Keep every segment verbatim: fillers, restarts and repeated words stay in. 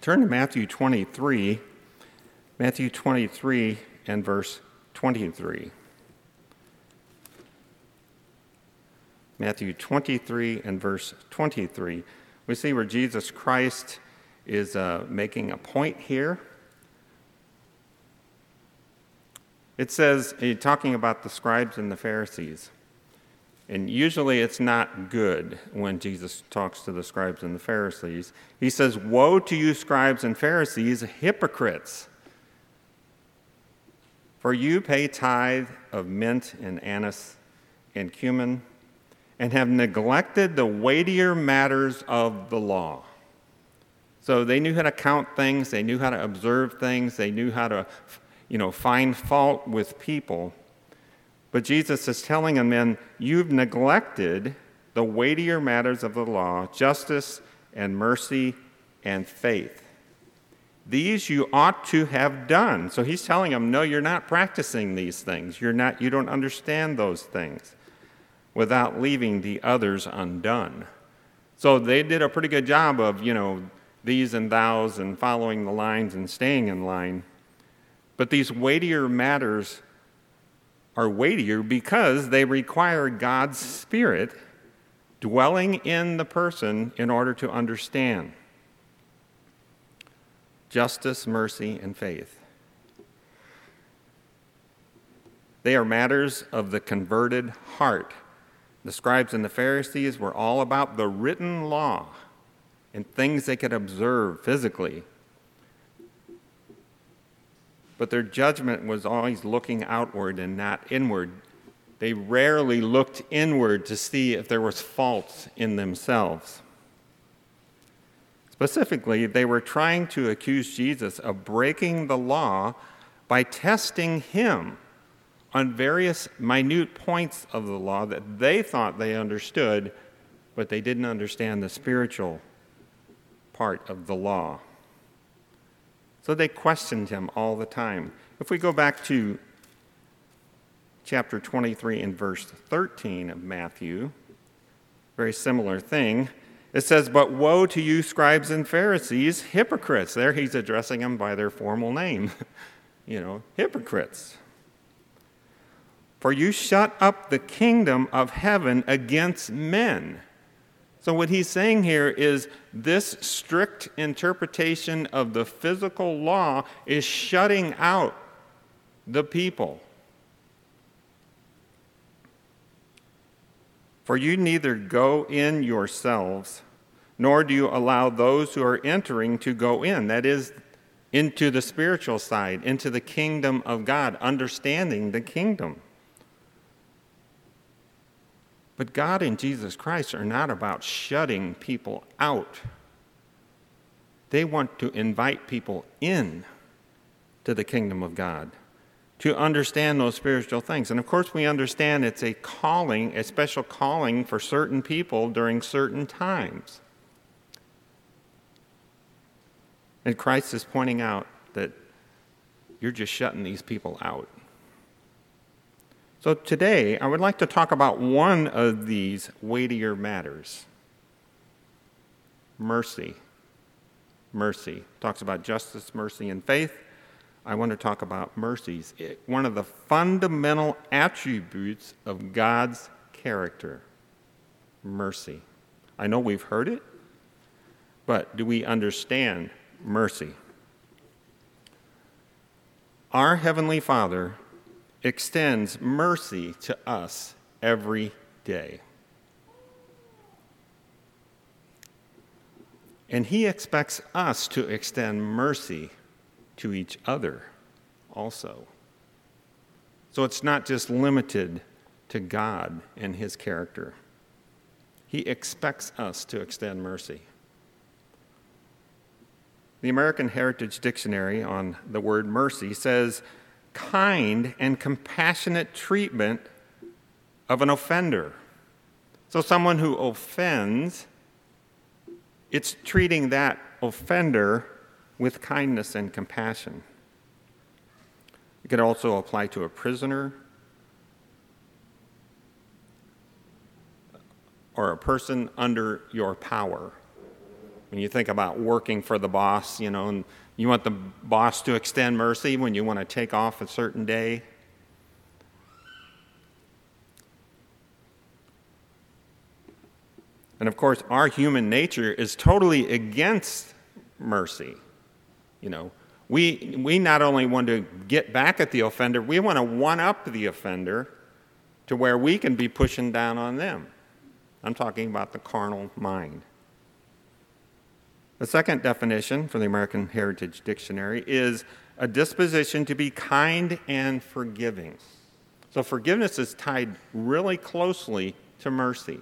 Turn to Matthew twenty-three, Matthew twenty-three and verse twenty-three. Matthew twenty-three and verse twenty-three. We see where Jesus Christ is uh, making a point here. It says, he's talking about the scribes and the Pharisees. And usually it's not good when Jesus talks to the scribes and the Pharisees. He says, "Woe to you, scribes and Pharisees, hypocrites! For you pay tithe of mint and anise and cumin, and have neglected the weightier matters of the law." So they knew how to count things, they knew how to observe things, they knew how to, you know, find fault with people. But Jesus is telling them, then, you've neglected the weightier matters of the law, justice and mercy and faith. These you ought to have done. So he's telling them, no, you're not practicing these things. You're not, you don't understand those things, without leaving the others undone. So they did a pretty good job of, you know, these and thous and following the lines and staying in line. But these weightier matters are weightier because they require God's Spirit dwelling in the person in order to understand. Justice, mercy, and faith. They are matters of the converted heart. The scribes and the Pharisees were all about the written law and things they could observe physically. But their judgment was always looking outward and not inward. They rarely looked inward to see if there was fault in themselves. Specifically, they were trying to accuse Jesus of breaking the law by testing him on various minute points of the law that they thought they understood, but they didn't understand the spiritual part of the law. So they questioned him all the time. If we go back to chapter twenty-three and verse thirteen of Matthew, very similar thing. It says, "But woe to you, scribes and Pharisees, hypocrites." There he's addressing them by their formal name. you know, hypocrites. "For you shut up the kingdom of heaven against men." So what he's saying here is this strict interpretation of the physical law is shutting out the people. "For you neither go in yourselves, nor do you allow those who are entering to go in." That is, into the spiritual side, into the kingdom of God, understanding the kingdom. But God and Jesus Christ are not about shutting people out. They want to invite people in to the kingdom of God, to understand those spiritual things. And of course, we understand it's a calling, a special calling for certain people during certain times. And Christ is pointing out that you're just shutting these people out. So today, I would like to talk about one of these weightier matters. Mercy. Mercy. Talks about justice, mercy, and faith. I want to talk about mercies. It, one of the fundamental attributes of God's character. Mercy. I know we've heard it, but do we understand mercy? Our Heavenly Father extends mercy to us every day. And he expects us to extend mercy to each other also. So it's not just limited to God and his character. He expects us to extend mercy. The American Heritage Dictionary on the word mercy says, kind and compassionate treatment of an offender. So someone who offends, it's treating that offender with kindness and compassion. It could also apply to a prisoner or a person under your power. When you think about working for the boss, you know, and you want the boss to extend mercy when you want to take off a certain day. And of course, our human nature is totally against mercy. You know, we we not only want to get back at the offender, we want to one-up the offender to where we can be pushing down on them. I'm talking about the carnal mind. The second definition from the American Heritage Dictionary is a disposition to be kind and forgiving. So forgiveness is tied really closely to mercy.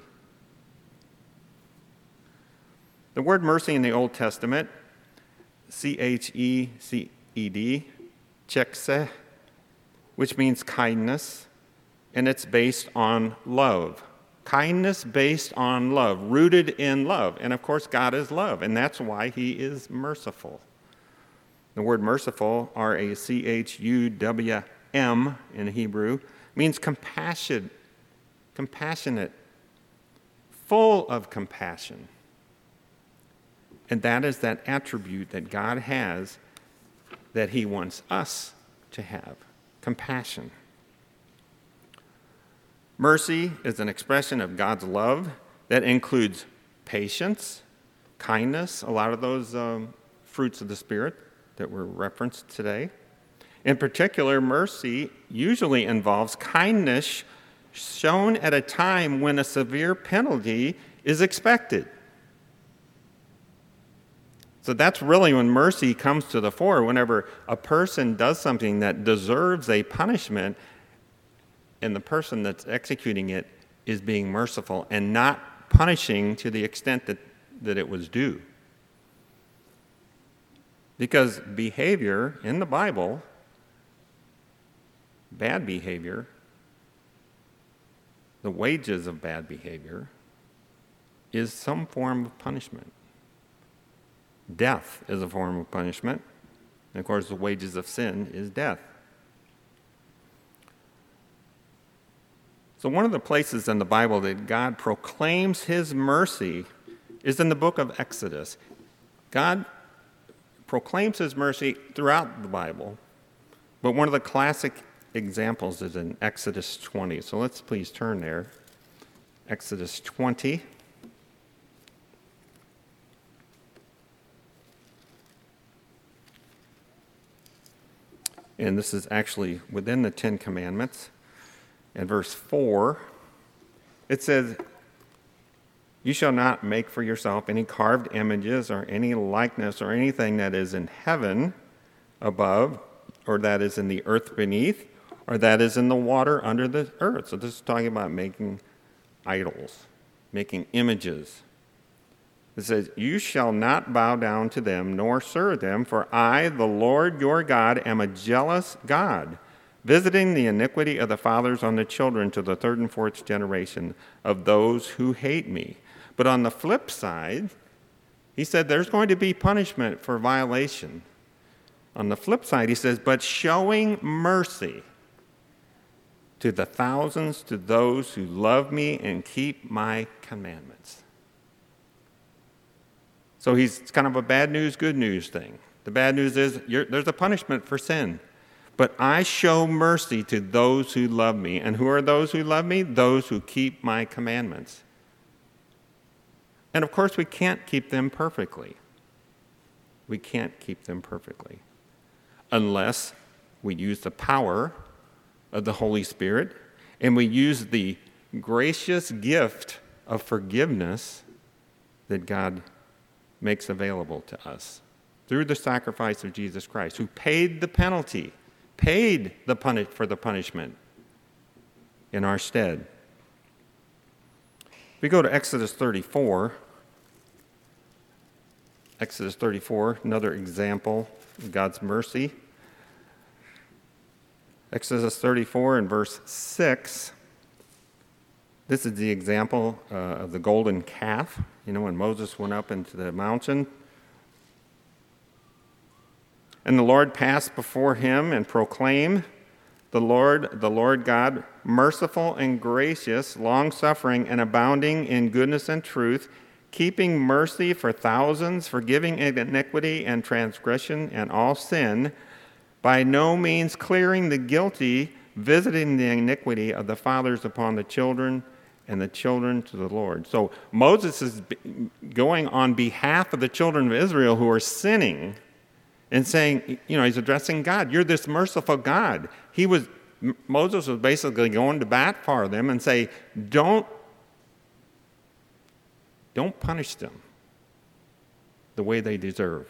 The word mercy in the Old Testament, C H E C E D, chekse, which means kindness, and it's based on love. Kindness based on love, rooted in love. And of course, God is love, and that's why he is merciful. The word merciful, R A C H U W M in Hebrew, means compassion, compassionate, full of compassion. And that is that attribute that God has that he wants us to have, compassion. Mercy is an expression of God's love that includes patience, kindness, a lot of those um, fruits of the Spirit that were referenced today. In particular, mercy usually involves kindness shown at a time when a severe penalty is expected. So that's really when mercy comes to the fore, whenever a person does something that deserves a punishment, and the person that's executing it is being merciful and not punishing to the extent that, that it was due. Because behavior in the Bible, bad behavior, the wages of bad behavior, is some form of punishment. Death is a form of punishment. And of course, the wages of sin is death. So one of the places in the Bible that God proclaims his mercy is in the book of Exodus. God proclaims his mercy throughout the Bible, but one of the classic examples is in Exodus twenty. So let's please turn there. Exodus twenty. And this is actually within the Ten Commandments. In verse four, it says, "You shall not make for yourself any carved images or any likeness or anything that is in heaven above, or that is in the earth beneath, or that is in the water under the earth." So this is talking about making idols, making images. It says, "You shall not bow down to them nor serve them, for I, the Lord your God, am a jealous God, visiting the iniquity of the fathers on the children to the third and fourth generation of those who hate me." But on the flip side, he said there's going to be punishment for violation. On the flip side, he says, "But showing mercy to the thousands, to those who love me and keep my commandments." So he's it's kind of a bad news, good news thing. The bad news is you're, there's a punishment for sin. But I show mercy to those who love me. And who are those who love me? Those who keep my commandments. And of course, we can't keep them perfectly. We can't keep them perfectly unless we use the power of the Holy Spirit and we use the gracious gift of forgiveness that God makes available to us through the sacrifice of Jesus Christ, who paid the penalty, paid the punish for the punishment in our stead. We go to Exodus thirty-four. Exodus thirty-four, another example of God's mercy. Exodus thirty-four and verse six. This is the example uh, of the golden calf. You know, when Moses went up into the mountain. "And the Lord passed before him and proclaimed, the Lord, the Lord God, merciful and gracious, long-suffering and abounding in goodness and truth, keeping mercy for thousands, forgiving iniquity and transgression and all sin, by no means clearing the guilty, visiting the iniquity of the fathers upon the children and the children to the Lord. So Moses is going on behalf of the children of Israel who are sinning and saying, you know, he's addressing God. You're this merciful God. He was, Moses was basically going to bat for them and say, don't, don't punish them the way they deserve.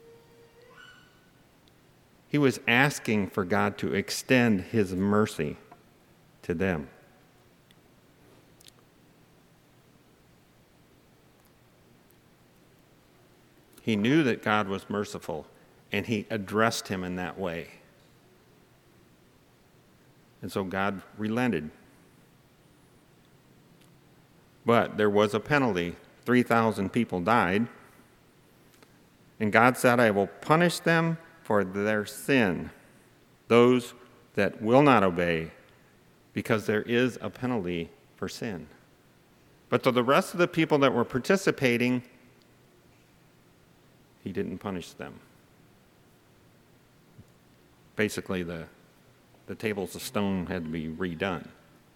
He was asking for God to extend his mercy to them. He knew that God was merciful, and he addressed him in that way. And so God relented. But there was a penalty. three thousand people died. And God said, I will punish them for their sin, those that will not obey, because there is a penalty for sin. But to the rest of the people that were participating, he didn't punish them. Basically, the, the tables of stone had to be redone.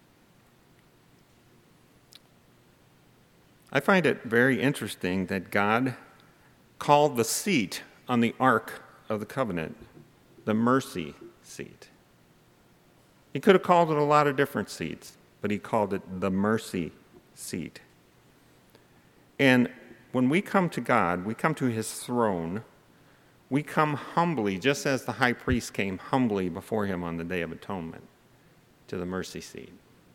I find it very interesting that God called the seat on the Ark of the Covenant the mercy seat. He could have called it a lot of different seats, but he called it the mercy seat. And when we come to God, we come to his throne, we come humbly, just as the high priest came humbly before him on the Day of Atonement, to the mercy seat.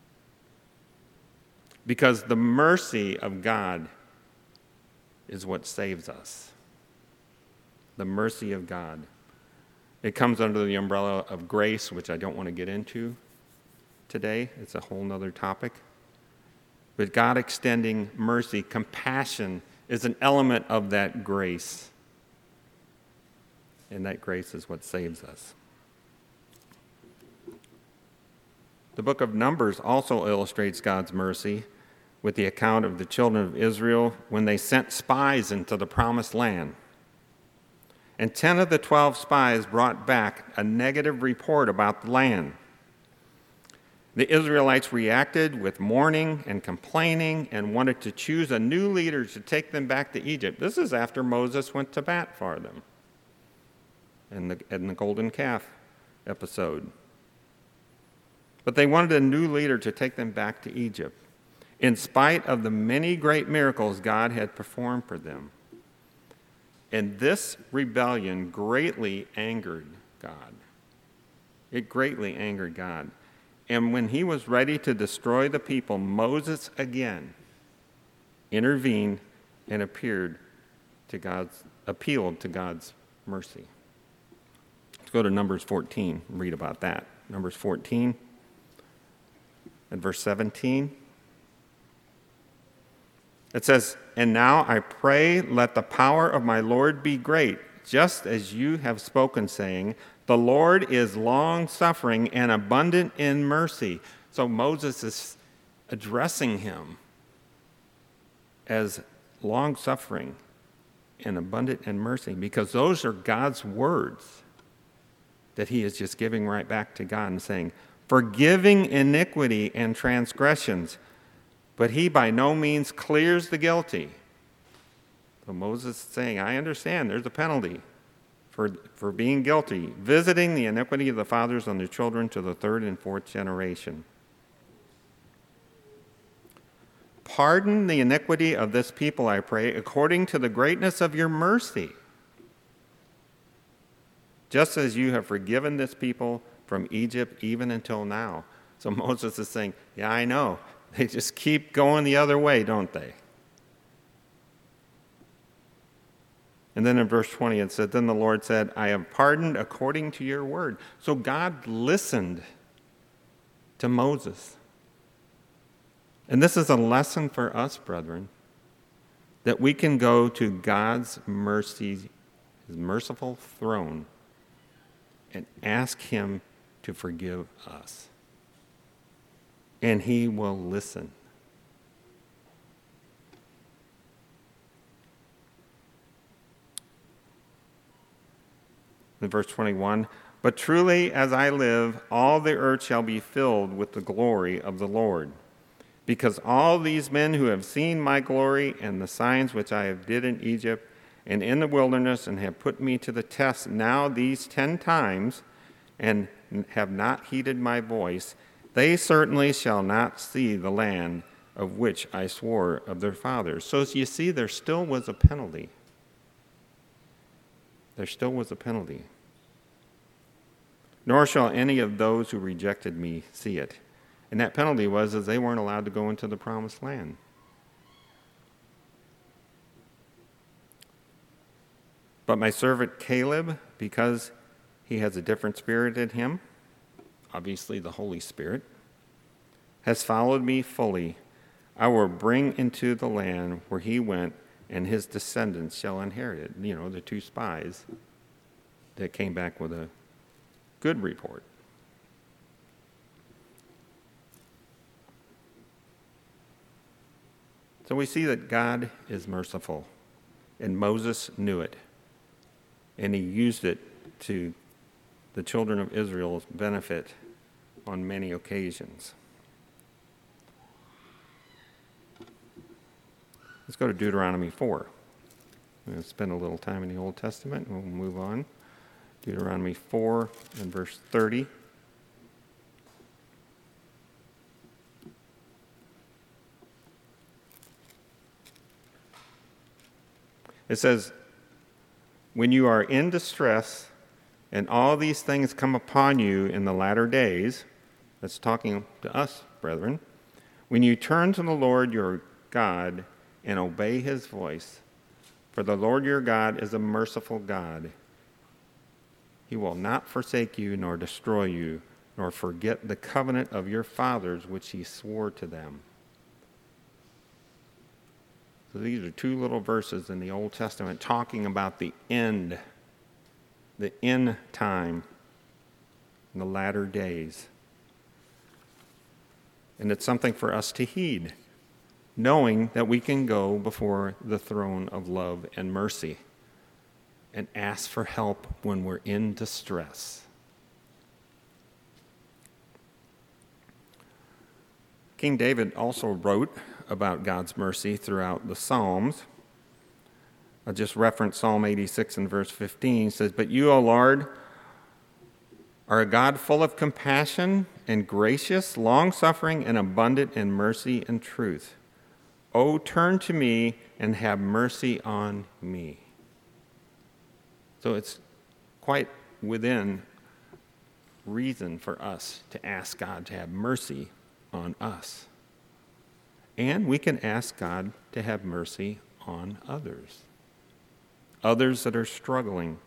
Because the mercy of God is what saves us. The mercy of God. It comes under the umbrella of grace, which I don't want to get into today. It's a whole other topic. But God extending mercy, compassion, is an element of that grace. And that grace is what saves us. The book of Numbers also illustrates God's mercy with the account of the children of Israel when they sent spies into the promised land. And ten of the twelve spies brought back a negative report about the land. The Israelites reacted with mourning and complaining and wanted to choose a new leader to take them back to Egypt. This is after Moses went to bat for them in the, in the golden calf episode. But they wanted a new leader to take them back to Egypt, in spite of the many great miracles God had performed for them. And this rebellion greatly angered God. It greatly angered God. And when he was ready to destroy the people, Moses again intervened and appeared to God's, appealed to God's mercy. Let's go to Numbers fourteen and read about that. Numbers fourteen and verse seventeen. It says, and now I pray, let the power of my Lord be great, just as you have spoken, saying, the Lord is long-suffering and abundant in mercy. So Moses is addressing him as long-suffering and abundant in mercy, because those are God's words that he is just giving right back to God and saying, forgiving iniquity and transgressions, but he by no means clears the guilty. So Moses is saying, I understand there's a penalty for, for being guilty, visiting the iniquity of the fathers on the children to the third and fourth generation. Pardon the iniquity of this people, I pray, according to the greatness of your mercy, just as you have forgiven this people from Egypt even until now. So Moses is saying, yeah, I know. They just keep going the other way, don't they? And then in verse twenty it said, then the Lord said, I have pardoned according to your word. So God listened to Moses. And this is a lesson for us, brethren, that we can go to God's mercy, his merciful throne, and ask him to forgive us. And he will listen. In verse twenty-one, but truly as I live, all the earth shall be filled with the glory of the Lord. Because all these men who have seen my glory and the signs which I have did in Egypt and in the wilderness and have put me to the test now these ten times and have not heeded my voice, they certainly shall not see the land of which I swore of their fathers. So as you see, there still was a penalty. There still was a penalty. Nor shall any of those who rejected me see it. And that penalty was that they weren't allowed to go into the promised land. But my servant Caleb, because he has a different spirit in him, obviously the Holy Spirit, has followed me fully. I will bring into the land where he went, and his descendants shall inherit it. You know, the two spies that came back with a good report. So we see that God is merciful, and Moses knew it, and he used it to the children of Israel's benefit on many occasions. Let's go to Deuteronomy four. I'm going to spend a little time in the Old Testament, and we'll move on. Deuteronomy four and verse thirty. It says, when you are in distress and all these things come upon you in the latter days, that's talking to us, brethren, when you turn to the Lord your God and obey his voice, for the Lord your God is a merciful God. He will not forsake you nor destroy you, nor forget the covenant of your fathers which he swore to them. So these are two little verses in the Old Testament talking about the end, the end time, in the latter days. And it's something for us to heed, knowing that we can go before the throne of love and mercy and ask for help when we're in distress. King David also wrote about God's mercy throughout the Psalms. I'll just reference Psalm eighty-six and verse fifteen. It says, but you, O Lord, are a God full of compassion and gracious, long-suffering, and abundant in mercy and truth. O turn to me and have mercy on me. So it's quite within reason for us to ask God to have mercy on us. And we can ask God to have mercy on others, others that are struggling.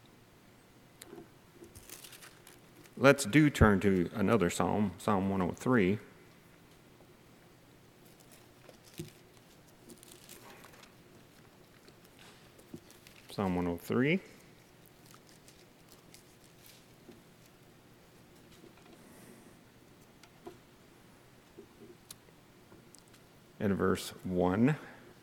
Let's do turn to another psalm, Psalm one oh three. Psalm one oh three. In verse one,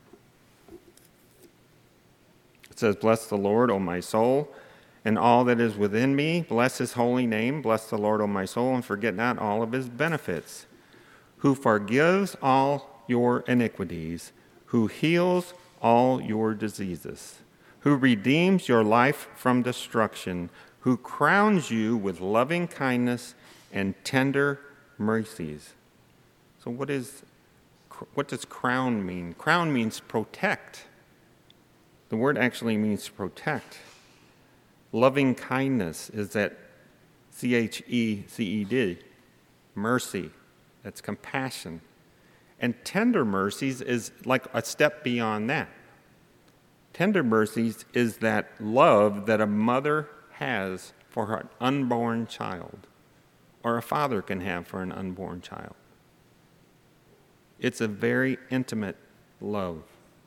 it says, bless the Lord, O my soul, and all that is within me. Bless his holy name. Bless the Lord, O my soul, and forget not all of his benefits, who forgives all your iniquities, who heals all your diseases, who redeems your life from destruction, who crowns you with loving kindness and tender mercies. So what is What does crown mean? Crown means protect. The word actually means to protect. Loving kindness is that C H E C E D, mercy. That's compassion. And tender mercies is like a step beyond that. Tender mercies is that love that a mother has for her unborn child, or a father can have for an unborn child. It's a very intimate love.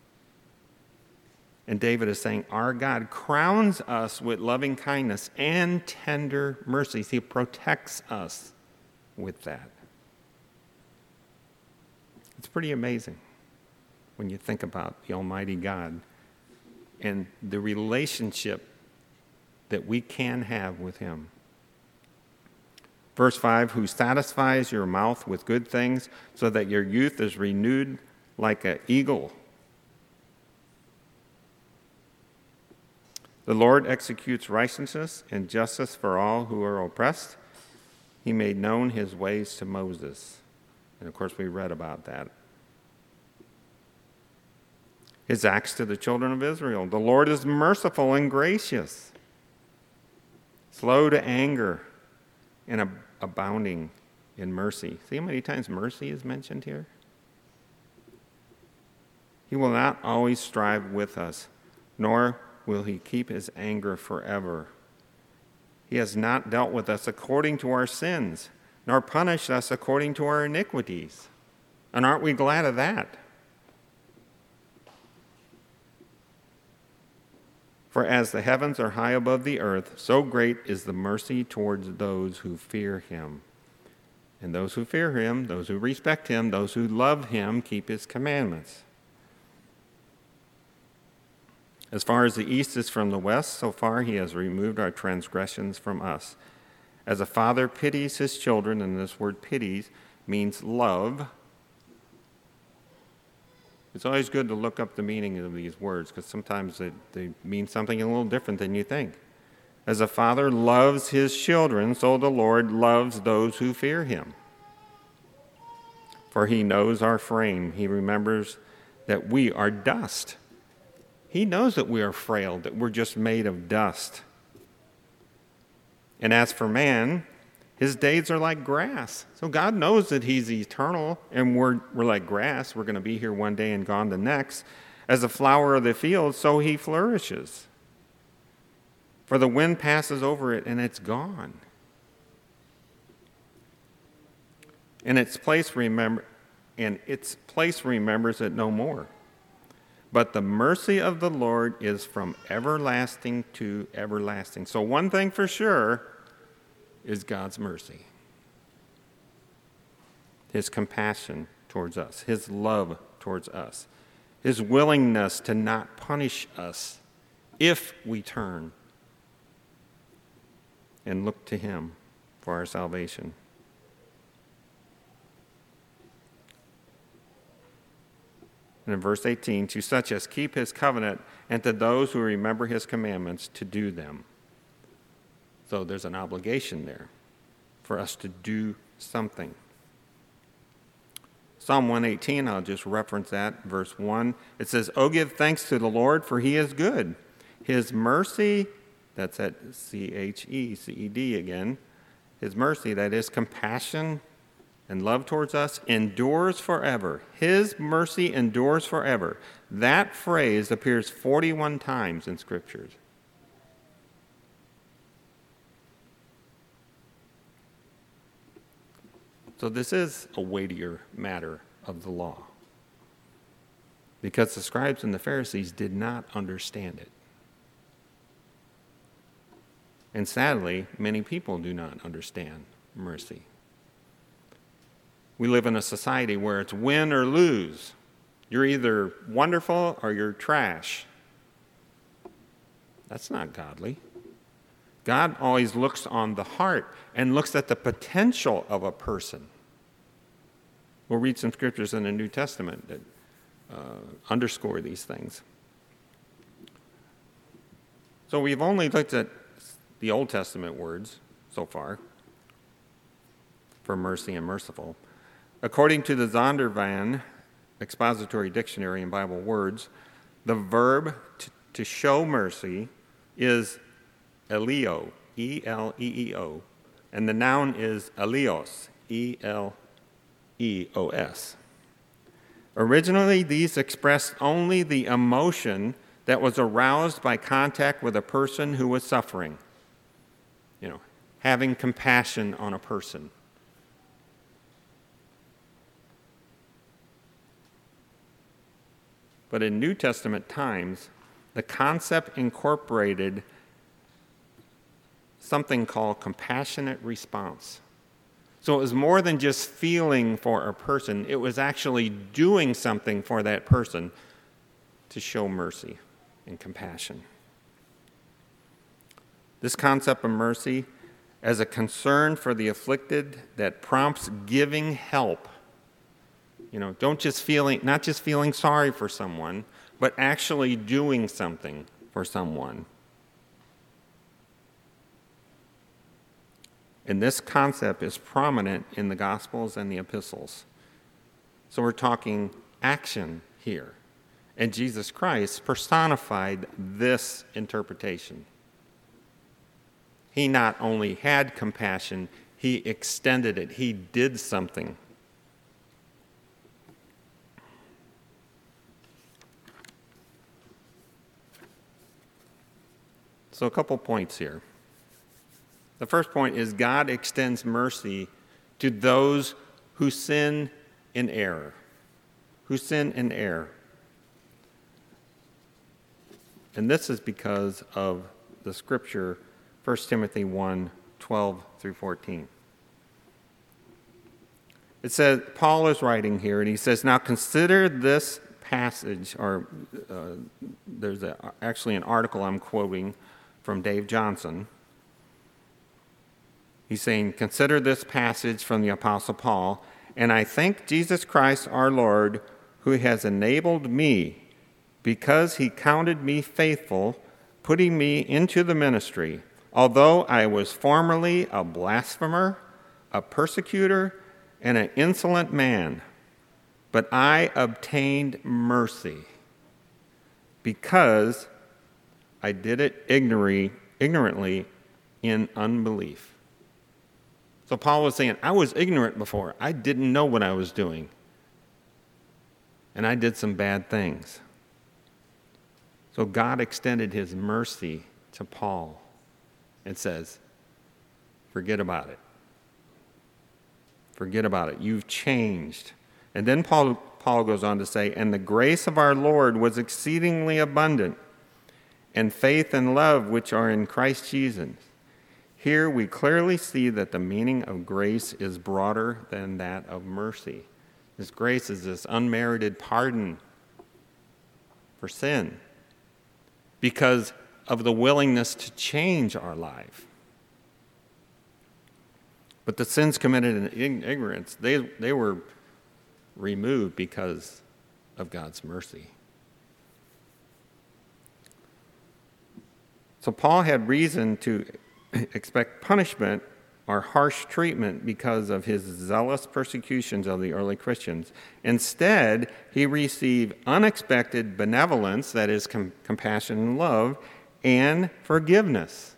And David is saying, our God crowns us with loving kindness and tender mercies. He protects us with that. It's pretty amazing when you think about the Almighty God and the relationship that we can have with him. Verse five, who satisfies your mouth with good things so that your youth is renewed like an eagle. The Lord executes righteousness and justice for all who are oppressed. He made known his ways to Moses. And of course, we read about that. His acts to the children of Israel. The Lord is merciful and gracious, slow to anger, and ab- abounding in mercy. See how many times mercy is mentioned here? He will not always strive with us, nor will he keep his anger forever. He has not dealt with us according to our sins, nor punished us according to our iniquities. And aren't we glad of that? For as the heavens are high above the earth, so great is the mercy towards those who fear him. And those who fear him, those who respect him, those who love him, keep his commandments. As far as the east is from the west, so far he has removed our transgressions from us. As a father pities his children, and this word pities means love. It's always good to look up the meaning of these words, because sometimes they, they mean something a little different than you think. As a father loves his children, so the Lord loves those who fear him. For he knows our frame. He remembers that we are dust. He knows that we are frail, that we're just made of dust. And as for man, his days are like grass. So God knows that he's eternal, and we're, we're like grass. We're going to be here one day and gone the next. As a flower of the field, so he flourishes. For the wind passes over it, and it's gone. And its place remember, and its place remembers it no more. But the mercy of the Lord is from everlasting to everlasting. So one thing for sure is God's mercy. His compassion towards us, his love towards us, his willingness to not punish us if we turn and look to him for our salvation. And in verse eighteen, to such as keep his covenant, and to those who remember his commandments to do them. So there's an obligation there for us to do something. Psalm one eighteen, I'll just reference that, verse one. It says, "Oh, give thanks to the Lord, for he is good. His mercy," that's at C H E C E D again, his mercy, that is compassion and love towards us, endures forever. His mercy endures forever. That phrase appears forty-one times in Scriptures. So this is a weightier matter of the law, because the scribes and the Pharisees did not understand it. And sadly, many people do not understand mercy. We live in a society where it's win or lose. You're either wonderful or you're trash. That's not godly. God always looks on the heart and looks at the potential of a person. We'll read some scriptures in the New Testament that uh, underscore these things. So we've only looked at the Old Testament words so far for mercy and merciful. According to the Zondervan Expository Dictionary and Bible Words, the verb to, to show mercy is eleo, E L E E O, and the noun is eleos, E L E O S. Originally, these expressed only the emotion that was aroused by contact with a person who was suffering. You know, having compassion on a person. But in New Testament times, the concept incorporated something called compassionate response. So it was more than just feeling for a person. It was actually doing something for that person to show mercy and compassion. This concept of mercy as a concern for the afflicted that prompts giving help. You know, don't just feeling, not just feeling sorry for someone, but actually doing something for someone. And this concept is prominent in the Gospels and the epistles. So we're talking action here. And Jesus Christ personified this interpretation. He not only had compassion, he extended it. He did something. So a couple points here. The first point is God extends mercy to those who sin in error. Who sin in error. And this is because of the scripture, First Timothy one, twelve through fourteen. It says, Paul is writing here, and he says, now consider this passage, or uh, there's a, actually an article I'm quoting from Dave Johnson. He's saying, consider this passage from the Apostle Paul, and I thank Jesus Christ our Lord, who has enabled me, because he counted me faithful, putting me into the ministry, although I was formerly a blasphemer, a persecutor, and an insolent man. But I obtained mercy, because I did it ignorantly in unbelief. So Paul was saying, I was ignorant before. I didn't know what I was doing. And I did some bad things. So God extended his mercy to Paul and says, forget about it. Forget about it. You've changed. And then Paul, Paul goes on to say, and the grace of our Lord was exceedingly abundant, and faith and love which are in Christ Jesus. Here we clearly see that the meaning of grace is broader than that of mercy. This grace is this unmerited pardon for sin because of the willingness to change our life. But the sins committed in ignorance, they, they were removed because of God's mercy. So Paul had reason to expect punishment or harsh treatment because of his zealous persecutions of the early Christians. Instead, he received unexpected benevolence, that is, com- compassion and love, and forgiveness.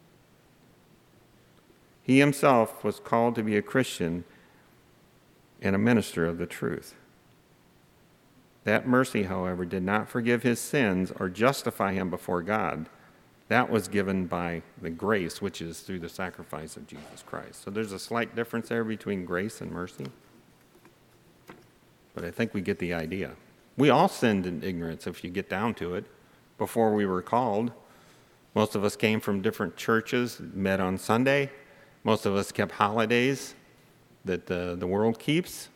He himself was called to be a Christian and a minister of the truth. That mercy, however, did not forgive his sins or justify him before God. That was given by the grace, which is through the sacrifice of Jesus Christ. So there's a slight difference there between grace and mercy. But I think we get the idea. We all sinned in ignorance, if you get down to it, before we were called. Most of us came from different churches, met on Sunday. Most of us kept holidays that the, the world keeps.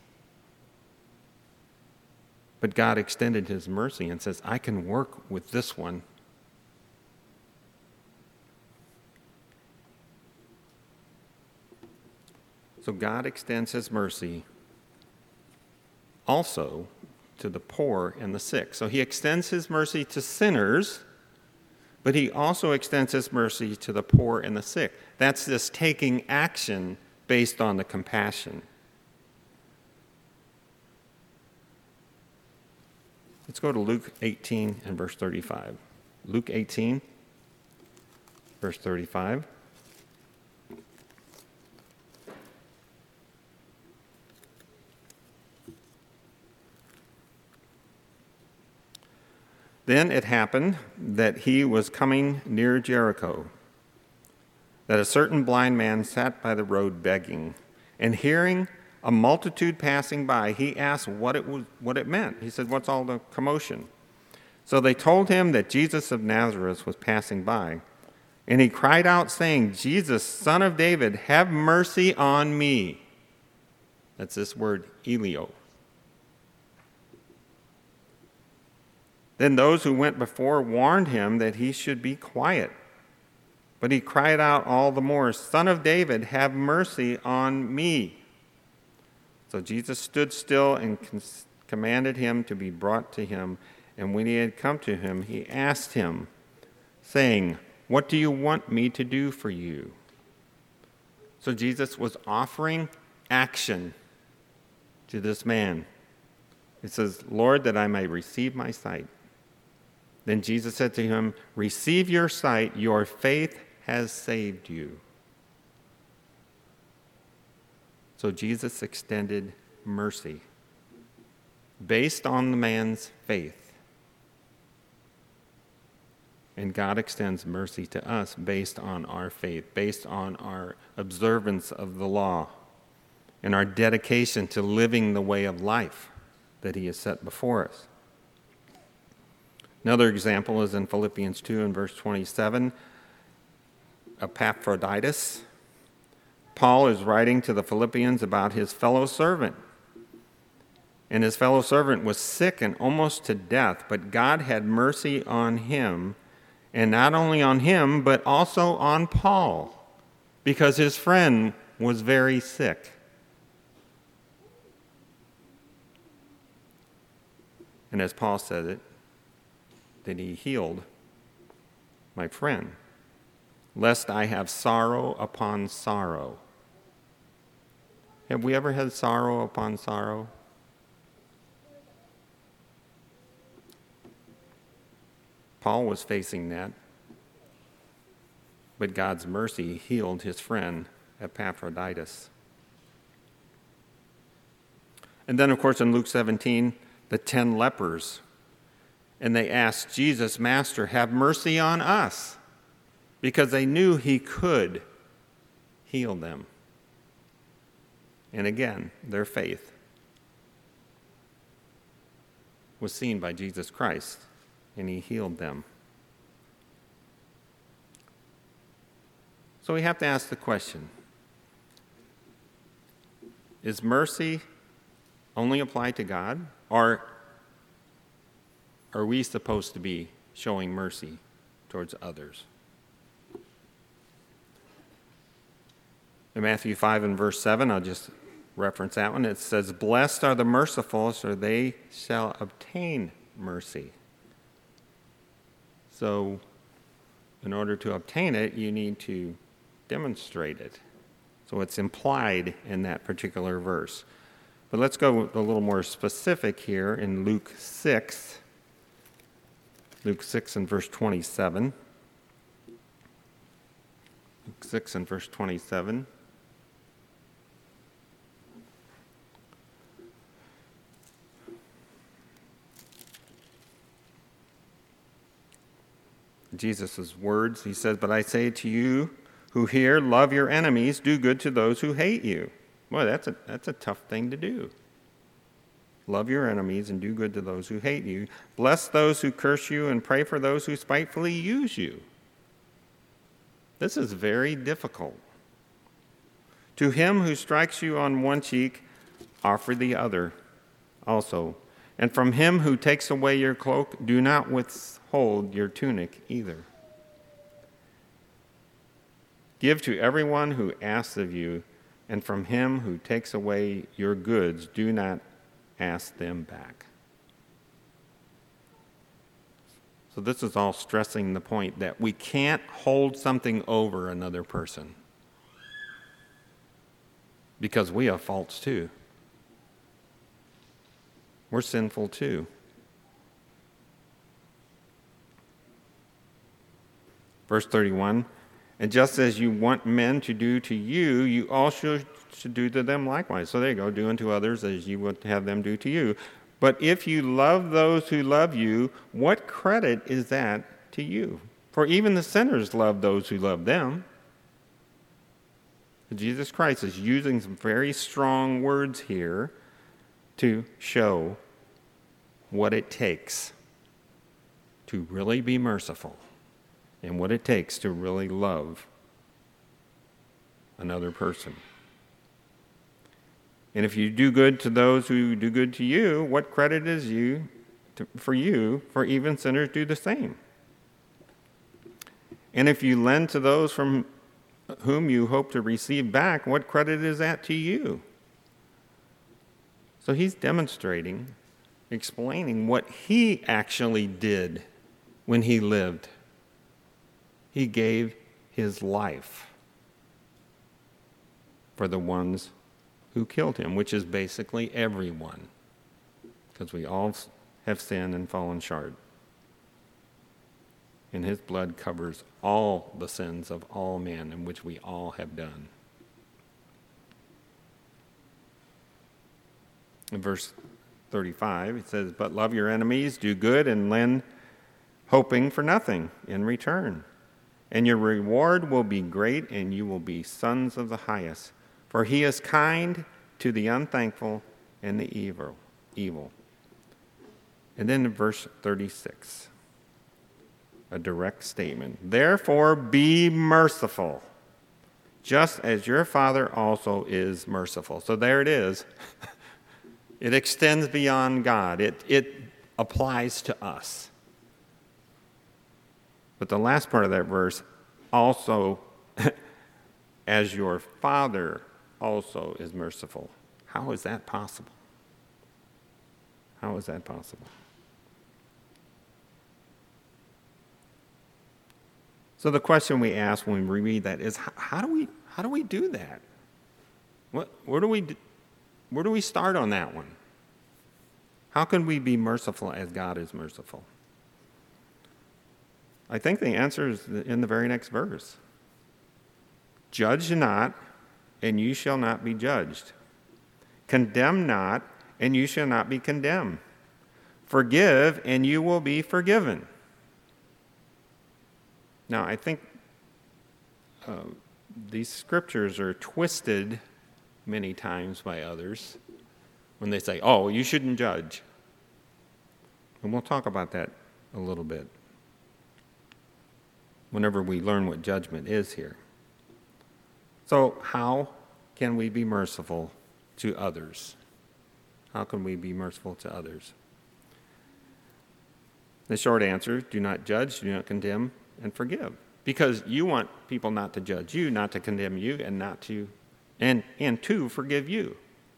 But God extended his mercy and says, I can work with this one. So God extends his mercy also to the poor and the sick. So he extends his mercy to sinners, but he also extends his mercy to the poor and the sick. That's this taking action based on the compassion. Let's go to Luke eighteen and verse thirty-five. Luke eighteen, verse thirty-five. Then it happened that he was coming near Jericho, that a certain blind man sat by the road begging, and hearing a multitude passing by, he asked what it was, what it meant. He said, what's all the commotion? So they told him that Jesus of Nazareth was passing by, and he cried out, saying, Jesus, Son of David, have mercy on me. That's this word, Elio. Then those who went before warned him that he should be quiet. But he cried out all the more, Son of David, have mercy on me. So Jesus stood still and commanded him to be brought to him. And when he had come to him, he asked him, saying, What do you want me to do for you? So Jesus was offering action to this man. It says, Lord, that I may receive my sight. Then Jesus said to him, Receive your sight, your faith has saved you. So Jesus extended mercy based on the man's faith. And God extends mercy to us based on our faith, based on our observance of the law and our dedication to living the way of life that he has set before us. Another example is in Philippians two and verse twenty-seven. Epaphroditus. Paul is writing to the Philippians about his fellow servant. And his fellow servant was sick and almost to death, but God had mercy on him, and not only on him, but also on Paul, because his friend was very sick. And as Paul said it, that he healed my friend, lest I have sorrow upon sorrow. Have we ever had sorrow upon sorrow? Paul was facing that, but God's mercy healed his friend Epaphroditus. And then, of course, in Luke seventeen, the ten lepers, and they asked Jesus, Master, have mercy on us, because they knew he could heal them. And again, their faith was seen by Jesus Christ, and he healed them. So we have to ask the question, is mercy only applied to God, or are we supposed to be showing mercy towards others? In Matthew five and verse seven, I'll just reference that one. It says, Blessed are the merciful, for they shall obtain mercy. So, in order to obtain it, you need to demonstrate it. So it's implied in that particular verse. But let's go a little more specific here in Luke six. Luke six and verse twenty-seven. Luke six and verse twenty-seven. Jesus' words, he says, But I say to you who hear, love your enemies, do good to those who hate you. Boy, that's a, that's a tough thing to do. Love your enemies and do good to those who hate you. Bless those who curse you and pray for those who spitefully use you. This is very difficult. To him who strikes you on one cheek, offer the other also. And from him who takes away your cloak, do not withhold your tunic either. Give to everyone who asks of you, and from him who takes away your goods, do not ask them back. So this is all stressing the point that we can't hold something over another person, because we have faults too. We're sinful too. Verse thirty-one, and just as you want men to do to you, you also should do to them likewise. So there you go, do unto others as you would have them do to you. But if you love those who love you, what credit is that to you? For even the sinners love those who love them. Jesus Christ is using some very strong words here to show what it takes to really be merciful and what it takes to really love another person. And if you do good to those who do good to you, what credit is you to, for you, for even sinners do the same? And if you lend to those from whom you hope to receive back, what credit is that to you? So he's demonstrating, explaining what he actually did when he lived. He gave his life for the ones who killed him, which is basically everyone, because we all have sinned and fallen short. And his blood covers all the sins of all men, in which we all have done. In verse thirty-five, it says, "But love your enemies, do good, and lend, hoping for nothing in return. And your reward will be great, and you will be sons of the highest. For he is kind to the unthankful and the evil." evil. And then in verse thirty-six, a direct statement. "Therefore be merciful, just as your Father also is merciful." So there it is. It extends beyond God. It, it applies to us. But the last part of that verse, also, as your Father also is merciful. How is that possible? How is that possible? So the question we ask when we read that is, how do we how do we do that? What where do we where do we start on that one? How can we be merciful as God is merciful? I think the answer is in the very next verse. "Judge not, and you shall not be judged. Condemn not, and you shall not be condemned. Forgive, and you will be forgiven." Now, I think uh, these scriptures are twisted many times by others when they say, "Oh, you shouldn't judge." And we'll talk about that a little bit whenever we learn what judgment is here. So how can we be merciful to others? How can we be merciful to others? The short answer, do not judge, do not condemn, and forgive. Because you want people not to judge you, not to condemn you, and not to and and to forgive you.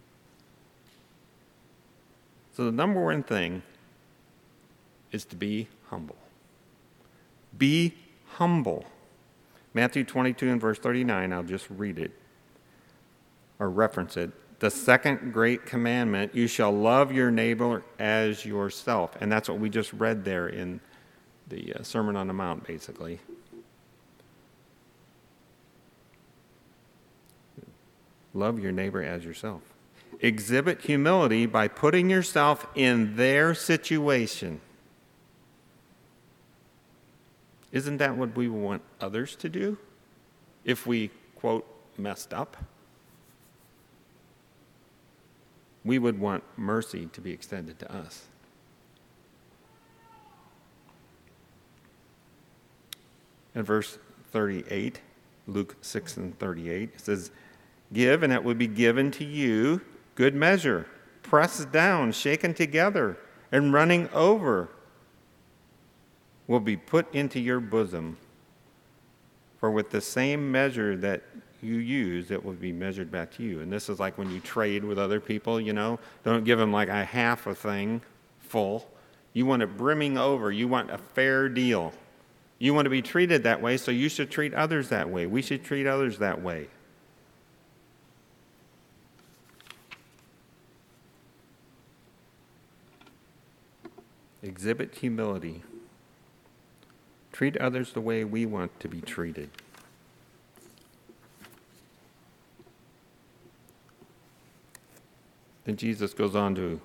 So the number one thing is to be humble. Be humble. Matthew twenty-two and verse thirty-nine, I'll just read it or reference it. "The second great commandment, you shall love your neighbor as yourself." And that's what we just read there in the uh, Sermon on the Mount, basically. Love your neighbor as yourself. Exhibit humility by putting yourself in their situation. Isn't that what we want others to do if we, quote, messed up? We would want mercy to be extended to us. In verse thirty-eight, Luke six and thirty-eight, it says, "Give, and it will be given to you, good measure, pressed down, shaken together, and running over, will be put into your bosom. For with the same measure that you use, it will be measured back to you." And this is like when you trade with other people, you know. Don't give them like a half a thing full. You want it brimming over. You want a fair deal. You want to be treated that way, so you should treat others that way. We should treat others that way. Exhibit humility. Treat others the way we want to be treated. Then Jesus goes on to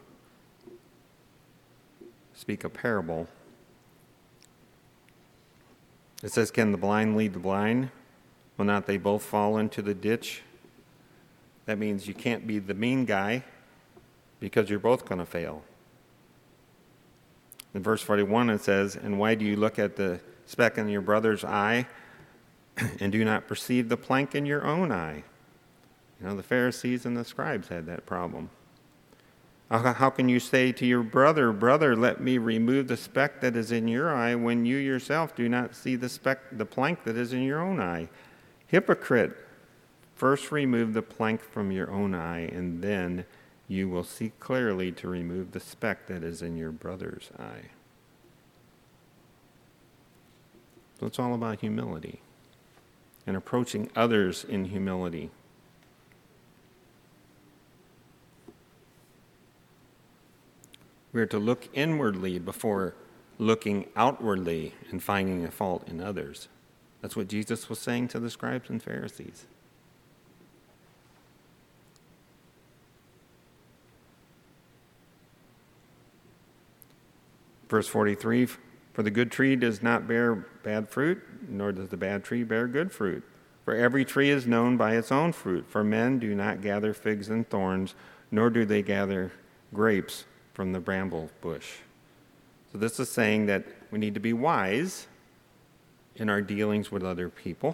speak a parable. It says, "Can the blind lead the blind? Will not they both fall into the ditch?" That means you can't be the mean guy because you're both going to fail. In verse forty-one it says, "And why do you look at the speck in your brother's eye and do not perceive the plank in your own eye?" You know, the Pharisees and the scribes had that problem. How how can you say to your brother, brother, let me remove the speck that is in your eye, when you yourself do not see the speck, the plank that is in your own eye? Hypocrite, first remove the plank from your own eye, and then you will see clearly to remove the speck that is in your brother's eye. So it's all about humility and approaching others in humility. We are to look inwardly before looking outwardly and finding a fault in others. That's what Jesus was saying to the scribes and Pharisees. Verse forty-three, for the good tree does not bear bad fruit, nor does the bad tree bear good fruit. For every tree is known by its own fruit. For men do not gather figs and thorns, nor do they gather grapes from the bramble bush. So this is saying that we need to be wise in our dealings with other people.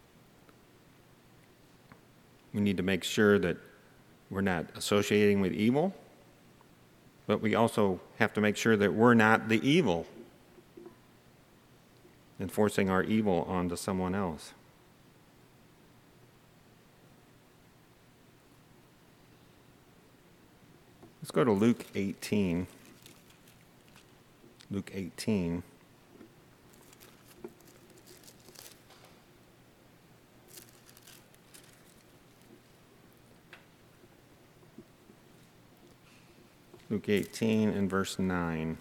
We need to make sure that we're not associating with evil, but we also have to make sure that we're not the evil and forcing our evil onto someone else. Let's go to Luke eighteen. Luke eighteen. Luke eighteen and verse nine.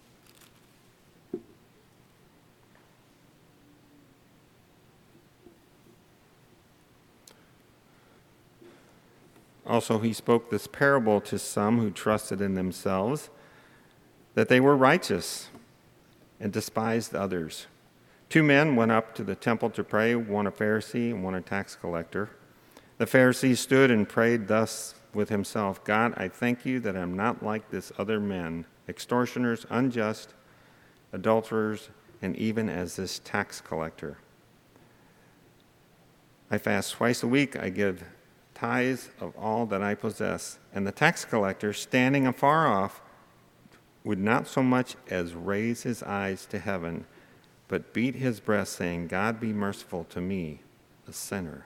Also, he spoke this parable to some who trusted in themselves that they were righteous and despised others. Two men went up to the temple to pray, one a Pharisee and one a tax collector. The Pharisee stood and prayed thus with himself, God, I thank you that I'm not like this other men, extortioners, unjust, adulterers, and even as this tax collector. I fast twice a week, I give tithes of all that I possess. And the tax collector, standing afar off, would not so much as raise his eyes to heaven, but beat his breast, saying, God be merciful to me, a sinner.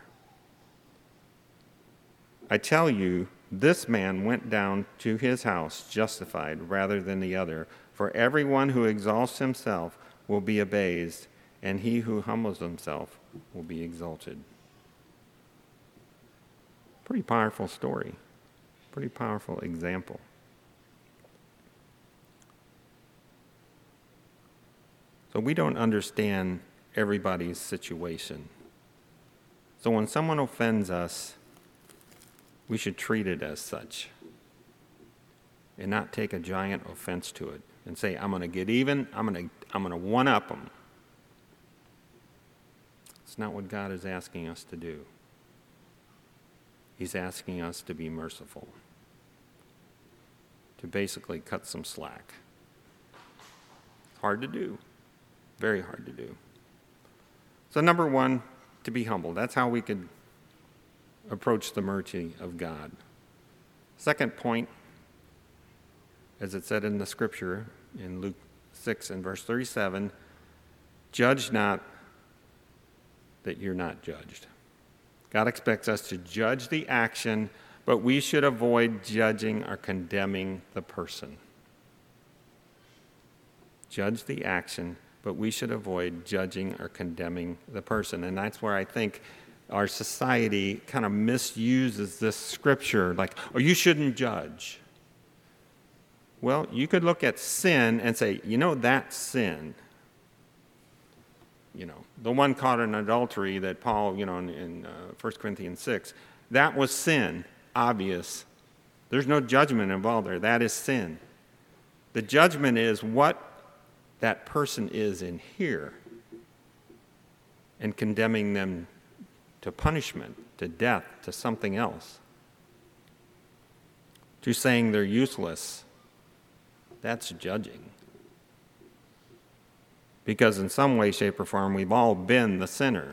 I tell you, this man went down to his house justified rather than the other. For everyone who exalts himself will be abased, and he who humbles himself will be exalted. Pretty powerful story. Pretty powerful example. So we don't understand everybody's situation. So when someone offends us, we should treat it as such and not take a giant offense to it and say, I'm going to get even, I'm going to I'm going to one-up them. It's not what God is asking us to do. He's asking us to be merciful, to basically cut some slack. Hard to do, very hard to do. So number one, to be humble. That's how we could approach the mercy of God. Second point, as it said in the scripture in Luke six and verse thirty-seven, judge not that you're not judged. God expects us to judge the action, but we should avoid judging or condemning the person. Judge the action, but we should avoid judging or condemning the person. And that's where I think our society kind of misuses this scripture, like, oh, you shouldn't judge. Well, you could look at sin and say, you know, that's sin. You know, the one caught in adultery that Paul, you know, in, in uh, First Corinthians six, that was sin, obvious. There's no judgment involved there. That is sin. The judgment is what that person is in here and condemning them to punishment, to death, to something else, to saying they're useless. That's judging. Because in some way, shape, or form, we've all been the sinner.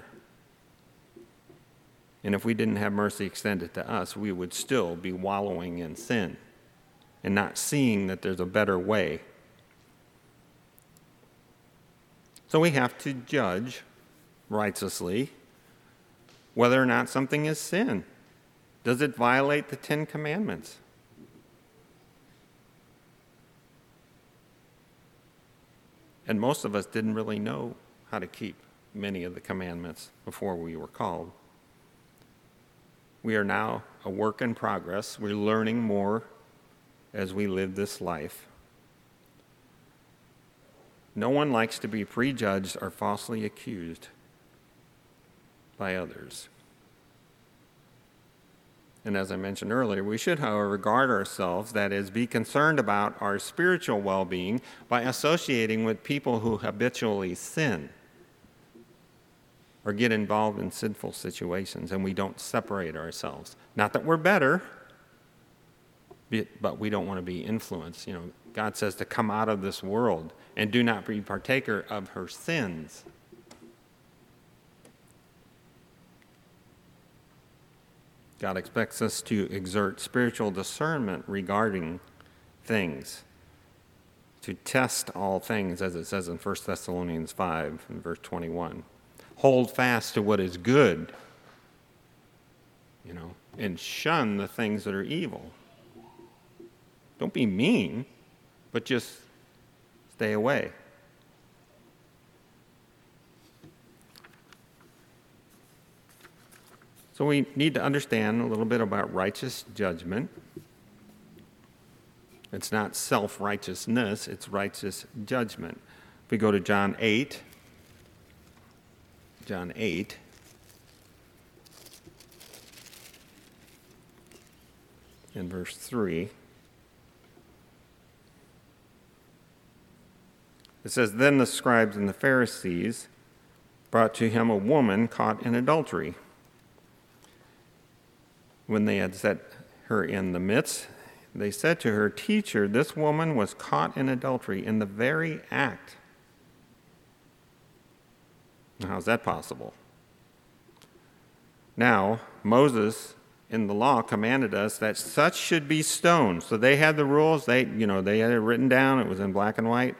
And if we didn't have mercy extended to us, we would still be wallowing in sin. and not seeing that there's a better way. So we have to judge righteously whether or not something is sin. Does it violate the Ten Commandments? And most of us didn't really know how to keep many of the commandments before we were called. We are now a work in progress. We're learning more as we live this life. No one likes to be prejudged or falsely accused by others. And as I mentioned earlier, we should, however, regard ourselves, that is, be concerned about our spiritual well-being by associating with people who habitually sin or get involved in sinful situations, and we don't separate ourselves. Not that we're better, but we don't want to be influenced. You know, God says to come out of this world and do not be partaker of her sins. God expects us to exert spiritual discernment regarding things, to test all things, as it says in First Thessalonians five, and verse twenty-one. Hold fast to what is good, you know, and shun the things that are evil. Don't be mean, but just stay away. So we need to understand a little bit about righteous judgment. It's not self-righteousness, it's righteous judgment. If we go to John eight, John eight, in verse three, it says, Then the scribes and the Pharisees brought to him a woman caught in adultery. When they had set her in the midst, they said to her, Teacher, this woman was caught in adultery in the very act. How is that possible? Now, Moses in the law commanded us that such should be stoned. So they had the rules, they, you know, they had it written down, it was in black and white.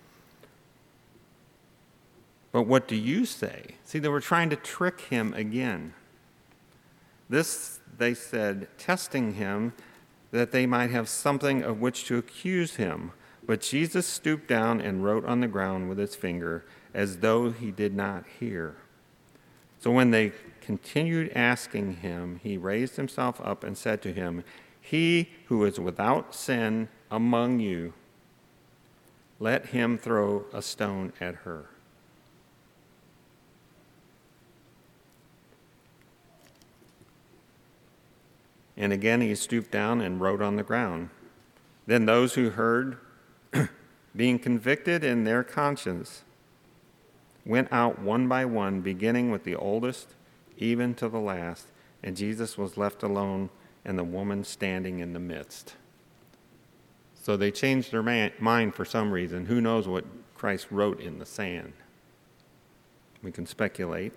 But what do you say? See, they were trying to trick him again. This, they said, testing him, that they might have something of which to accuse him. But Jesus stooped down and wrote on the ground with his finger, as though he did not hear. So when they continued asking him, he raised himself up and said to him, He who is without sin among you, let him throw a stone at her. And again he stooped down and wrote on the ground. Then those who heard, being convicted in their conscience, went out one by one, beginning with the oldest, even to the last. And Jesus was left alone, and the woman standing in the midst. So they changed their man, mind for some reason. Who knows what Christ wrote in the sand? We can speculate.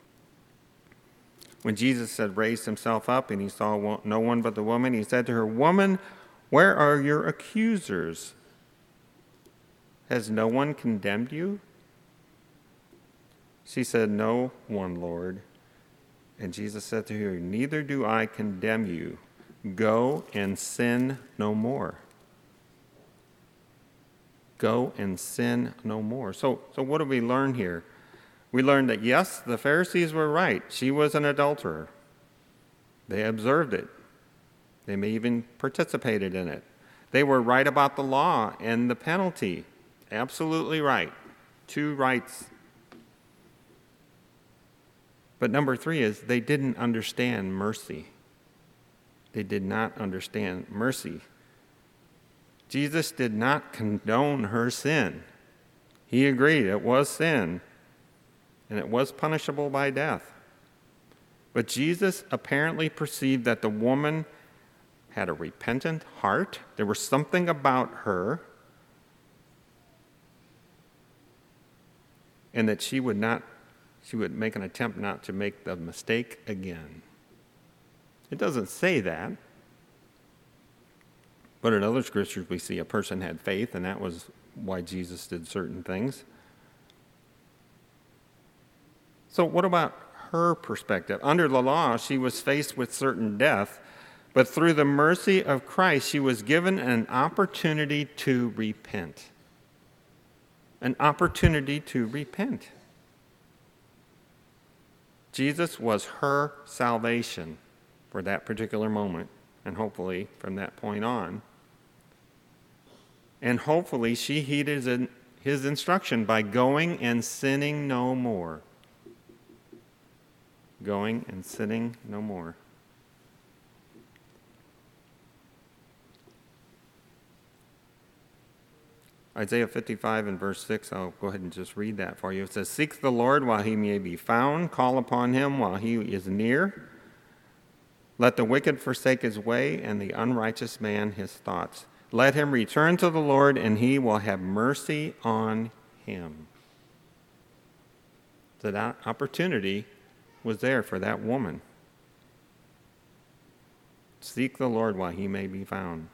When Jesus had raised himself up and he saw no one but the woman, he said to her, Woman, where are your accusers? Has no one condemned you? She said, No one, Lord. And Jesus said to her, Neither do I condemn you. Go and sin no more. Go and sin no more. So, so what do we learn here? We learned that, yes, the Pharisees were right. She was an adulterer. They observed it. They may even participated in it. They were right about the law and the penalty. Absolutely right. Two rights. But number three is they didn't understand mercy. They did not understand mercy. Jesus did not condone her sin. He agreed it was sin, and it was punishable by death. But Jesus apparently perceived that the woman had a repentant heart. There was something about her, and that she would not, she would make an attempt not to make the mistake again. It doesn't say that, But in other scriptures, we see a person had faith, and that was why Jesus did certain things. So what about her perspective? Under the law, she was faced with certain death, but through the mercy of Christ, she was given an opportunity to repent. An opportunity to repent. Jesus was her salvation for that particular moment, and hopefully from that point on. And hopefully she heeded his instruction by going and sinning no more. Going and sinning no more. Isaiah fifty-five and verse six, I'll go ahead and just read that for you. It says, "Seek the Lord while he may be found, call upon him while he is near. Let the wicked forsake his way, and the unrighteous man his thoughts. Let him return to the Lord, and he will have mercy on him." So that opportunity was there for that woman. Seek the Lord while he may be found.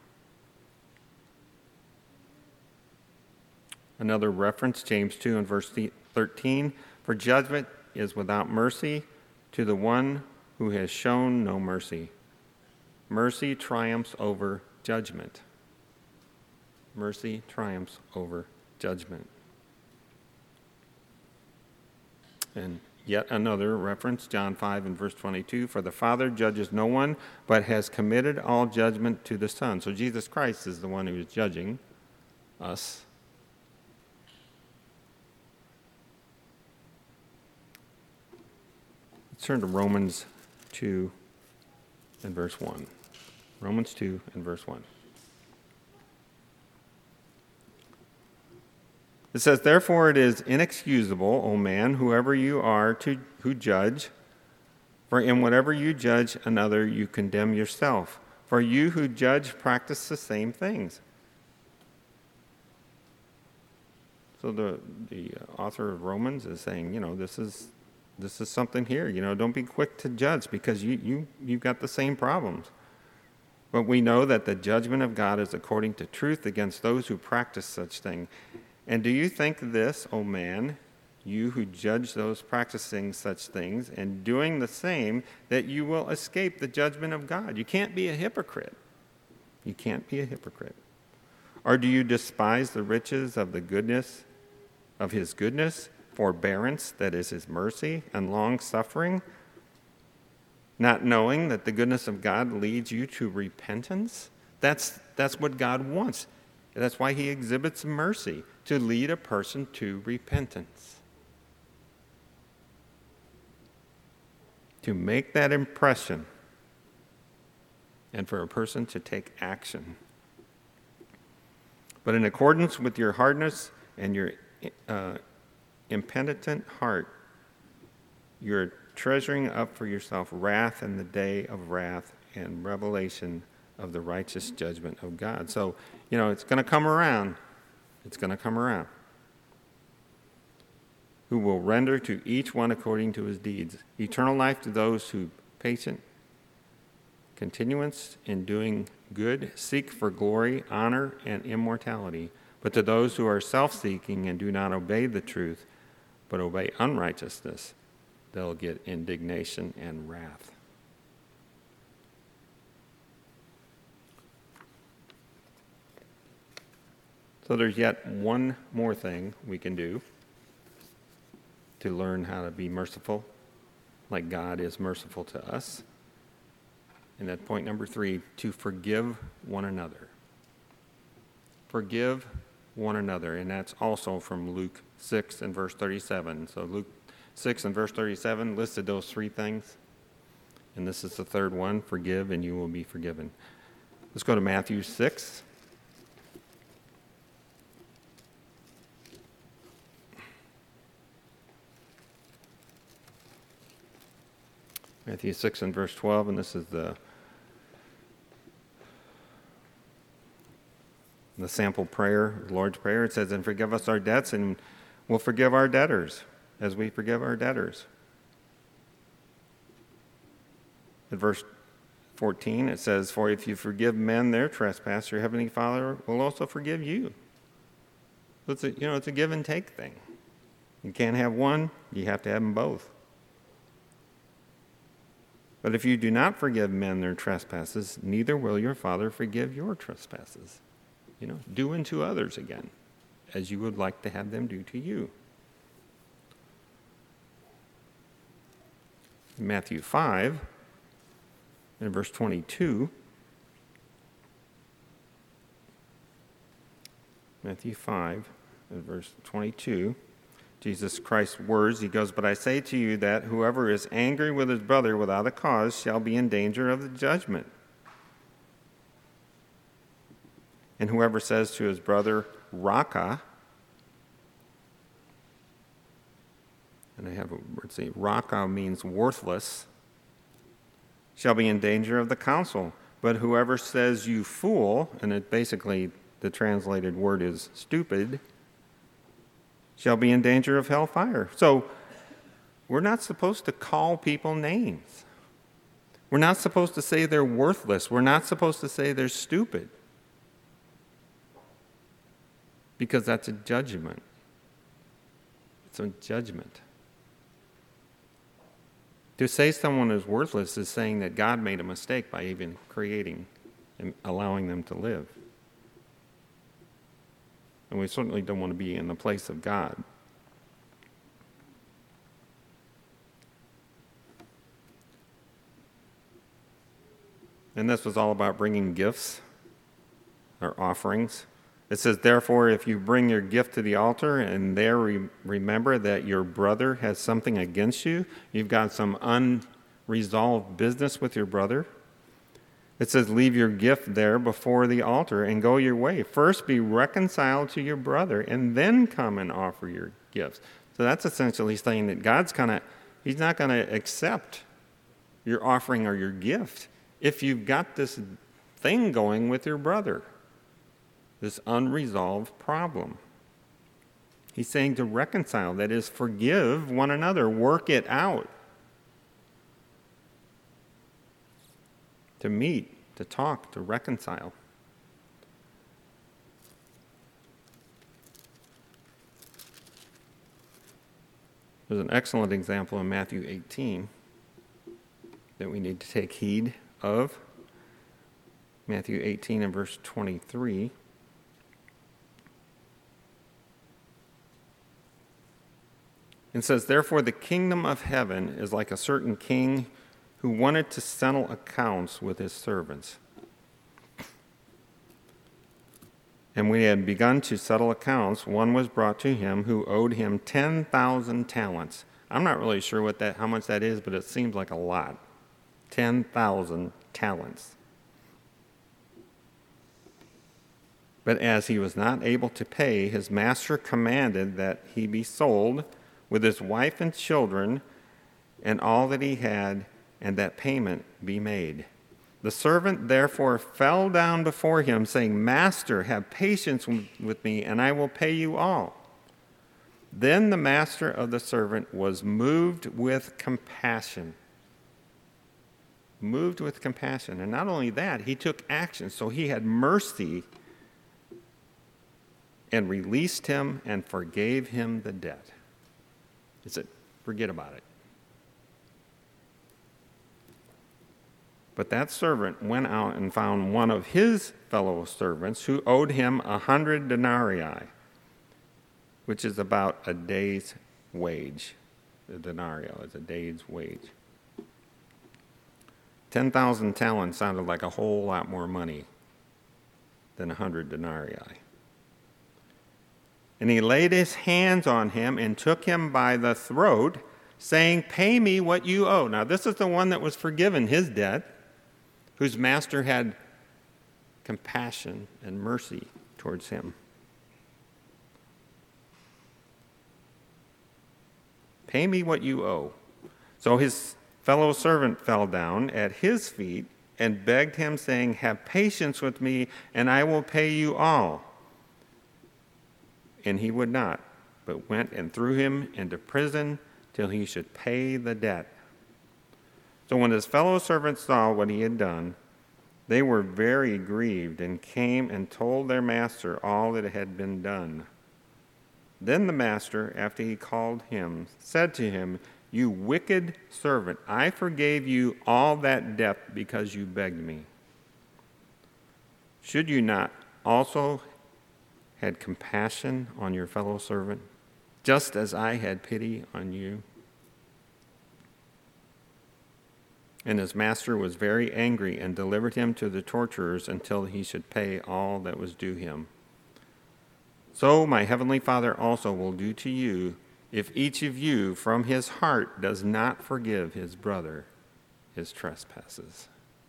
Another reference, James two and verse thirteen, "For judgment is without mercy to the one who has shown no mercy. Mercy triumphs over judgment." Mercy triumphs over judgment. And yet another reference, John five and verse twenty-two, "For the Father judges no one, but has committed all judgment to the Son." So Jesus Christ is the one who is judging us. Let's turn to Romans two and verse one. Romans two and verse one. It says, "Therefore it is inexcusable, O man, whoever you are to who judge, for in whatever you judge another, you condemn yourself. For you who judge practice the same things." So the the author of Romans is saying, you know, this is this is something here. You know, don't be quick to judge because you you you've got the same problems. But we know that the judgment of God is according to truth against those who practice such thing. And do you think this, O man, you who judge those practicing such things and doing the same, that you will escape the judgment of God? You can't be a hypocrite. You can't be a hypocrite. Or do you despise the riches of the goodness of his goodness, forbearance, that is his mercy, and long-suffering, not knowing that the goodness of God leads you to repentance? That's, that's what God wants. That's why he exhibits mercy, to lead a person to repentance. To make that impression, and for a person to take action. But in accordance with your hardness and your uh, impenitent heart, you're treasuring up for yourself wrath in the day of wrath and revelation of the righteous judgment of God. So, you know, it's going to come around. It's going to come around. Who will render to each one according to his deeds. Eternal life to those who patient, continuance in doing good, seek for glory, honor, and immortality. But to those who are self-seeking and do not obey the truth, but obey unrighteousness, they'll get indignation and wrath. So there's yet one more thing we can do to learn how to be merciful, like God is merciful to us. And that's point number three, to forgive one another. Forgive one another. And that's also from Luke six and verse thirty-seven. So Luke six and verse thirty-seven listed those three things. And this is the third one, forgive and you will be forgiven. Let's go to Matthew six. Matthew six and verse twelve, and this is the, the sample prayer, the Lord's Prayer. It says, "And forgive us our debts, and we'll forgive our debtors, as we forgive our debtors." In verse fourteen, it says, "For if you forgive men their trespass, your heavenly Father will also forgive you." So it's a, you know, it's a give and take thing. You can't have one, you have to have them both. But if you do not forgive men their trespasses, neither will your Father forgive your trespasses. You know, do unto others again, as you would like to have them do to you. In Matthew five, in verse twenty-two, Matthew five, in verse twenty-two, Jesus Christ's words, he goes, "But I say to you that whoever is angry with his brother without a cause shall be in danger of the judgment. And whoever says to his brother, Raka," and I have a word, say, Raka means worthless, "shall be in danger of the council. But whoever says, you fool," and it basically, the translated word is stupid, "shall be in danger of hellfire." So we're not supposed to call people names. We're not supposed to say they're worthless. We're not supposed to say they're stupid. Because that's a judgment. It's a judgment. To say someone is worthless is saying that God made a mistake by even creating and allowing them to live. And we certainly don't want to be in the place of God. And this was all about bringing gifts or offerings. It says, "Therefore, if you bring your gift to the altar and there re- remember that your brother has something against you," you've got some unresolved business with your brother. It says, "Leave your gift there before the altar and go your way. First be reconciled to your brother and then come and offer your gifts." So that's essentially saying that God's kind of, he's not going to accept your offering or your gift if you've got this thing going with your brother. This unresolved problem. He's saying to reconcile, that is, forgive one another, work it out. To meet, to talk, to reconcile. There's an excellent example in Matthew eighteen that we need to take heed of. Matthew eighteen and verse twenty-three. It says, "Therefore the kingdom of heaven is like a certain king who wanted to settle accounts with his servants. And when he had begun to settle accounts, one was brought to him who owed him ten thousand talents." I'm not really sure what that, how much that is, but it seems like a lot. ten thousand talents. "But as he was not able to pay, his master commanded that he be sold with his wife and children and all that he had, and that payment be made. The servant therefore fell down before him, saying, 'Master, have patience with me, and I will pay you all.' Then the master of the servant was moved with compassion." Moved with compassion. And not only that, he took action. So he had mercy and released him and forgave him the debt. He said, forget about it. But that servant went out and found one of his fellow servants who owed him a hundred denarii, which is about a day's wage. The denario is a day's wage. ten thousand talents sounded like a whole lot more money than a hundred denarii. And he laid his hands on him and took him by the throat, saying, "Pay me what you owe." Now, this is the one that was forgiven his debt, whose master had compassion and mercy towards him. "Pay me what you owe." So his fellow servant fell down at his feet and begged him, saying, "Have patience with me, and I will pay you all." And he would not, but went and threw him into prison till he should pay the debt. So when his fellow servants saw what he had done, they were very grieved and came and told their master all that had been done. Then the master, after he called him, said to him, "You wicked servant, I forgave you all that debt because you begged me. Should you not also had compassion on your fellow servant, just as I had pity on you?" And his master was very angry and delivered him to the torturers until he should pay all that was due him. So my heavenly Father also will do to you if each of you from his heart does not forgive his brother his trespasses.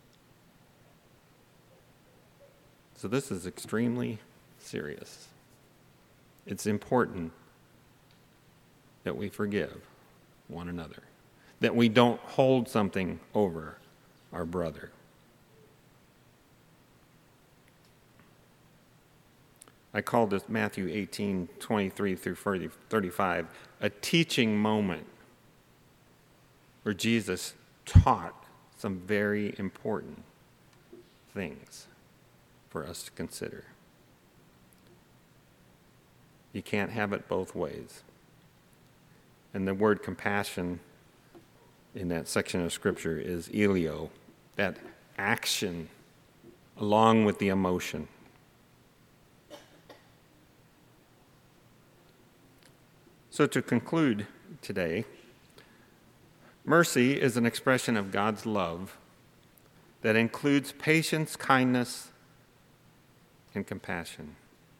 So this is extremely serious. It's important that we forgive one another, that we don't hold something over our brother. I call this Matthew eighteen, twenty-three through thirty-five, a teaching moment where Jesus taught some very important things for us to consider. You can't have it both ways. And the word compassion in that section of Scripture is eleo, that action along with the emotion. So to conclude today, mercy is an expression of God's love that includes patience, kindness, and compassion.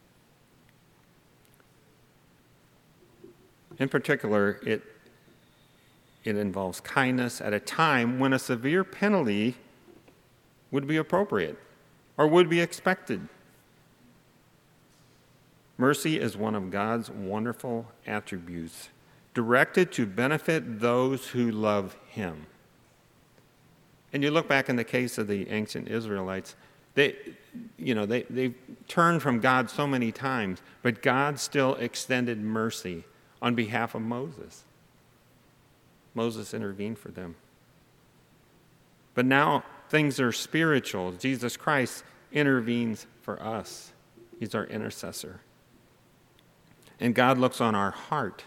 In particular, it, it involves kindness at a time when a severe penalty would be appropriate or would be expected. Mercy is one of God's wonderful attributes, directed to benefit those who love him. And you look back in the case of the ancient Israelites, they, you know, they, they turned from God so many times, but God still extended mercy on behalf of Moses. Moses intervened for them. But now things are spiritual. Jesus Christ intervenes for us. He's our intercessor. And God looks on our heart,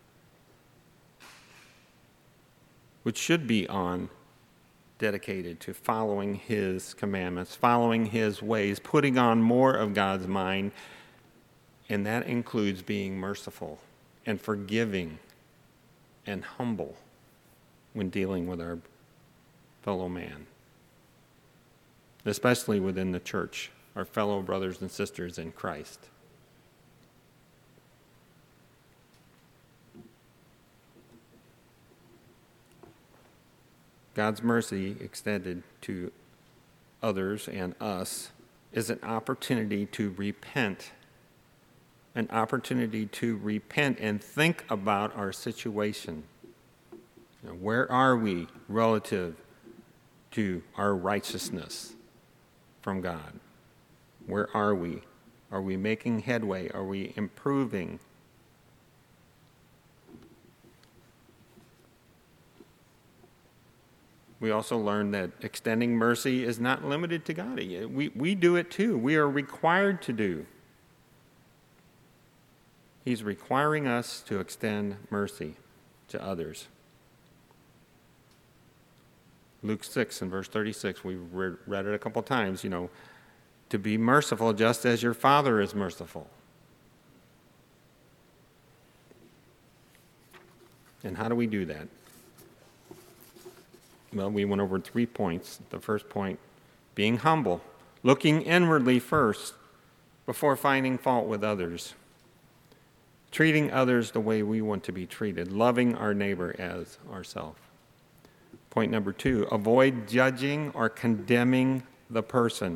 which should be on dedicated to following his commandments, following his ways, putting on more of God's mind, and that includes being merciful and forgiving and humble when dealing with our fellow man, especially within the church, our fellow brothers and sisters in Christ. God's mercy extended to others and us is an opportunity to repent, an opportunity to repent and think about our situation. You know, where are we relative to our righteousness from God? Where are we? Are we making headway? Are we improving? We also learn that extending mercy is not limited to God. We, we do it too. We are required to do. He's requiring us to extend mercy to others. Luke six and verse thirty-six, we've read, read it a couple times, you know, to be merciful just as your Father is merciful. And how do we do that? Well, we went over three points. The first point, being humble, looking inwardly first before finding fault with others, treating others the way we want to be treated, loving our neighbor as ourselves. Point number two, avoid judging or condemning the person.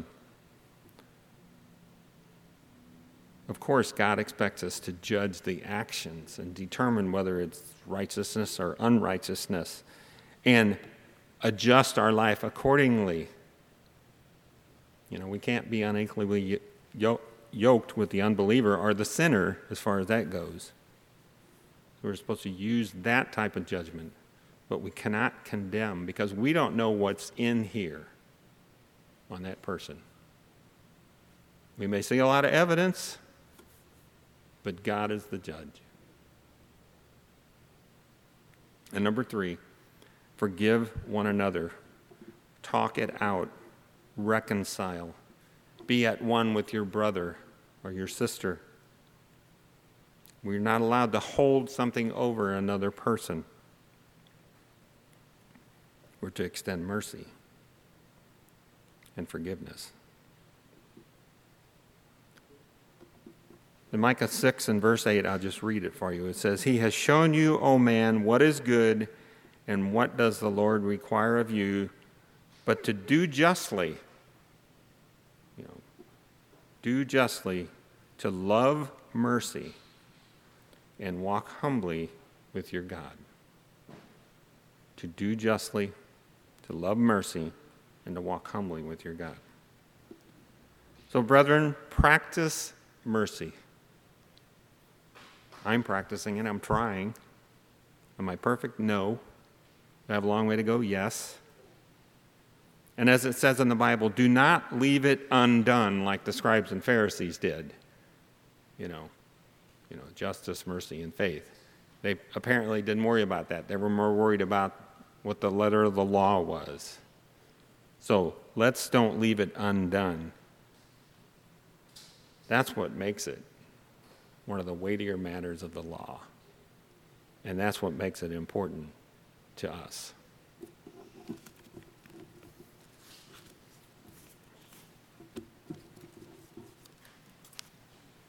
Of course, God expects us to judge the actions and determine whether it's righteousness or unrighteousness, and adjust our life accordingly. You know, we can't be unequally yoked with the unbeliever or the sinner as far as that goes. We're supposed to use that type of judgment but we cannot condemn because we don't know what's in here on that person. We may see a lot of evidence, but God is the judge. And number three, forgive one another. Talk it out. Reconcile. Be at one with your brother or your sister. We're not allowed to hold something over another person. We're to extend mercy and forgiveness. In Micah six and verse eight, I'll just read it for you. It says, "He has shown you, O man, what is good, and what does the Lord require of you, but to do justly, you know, do justly, to love mercy, and walk humbly with your God." To do justly, to love mercy, and to walk humbly with your God. So, brethren, practice mercy. I'm practicing it. I'm trying. Am I perfect? No. Do I have a long way to go? Yes. And as it says in the Bible, do not leave it undone like the scribes and Pharisees did. You know, you know, justice, mercy, and faith. They apparently didn't worry about that. They were more worried about what the letter of the law was. So let's don't leave it undone. That's what makes it one of the weightier matters of the law. And that's what makes it important to us.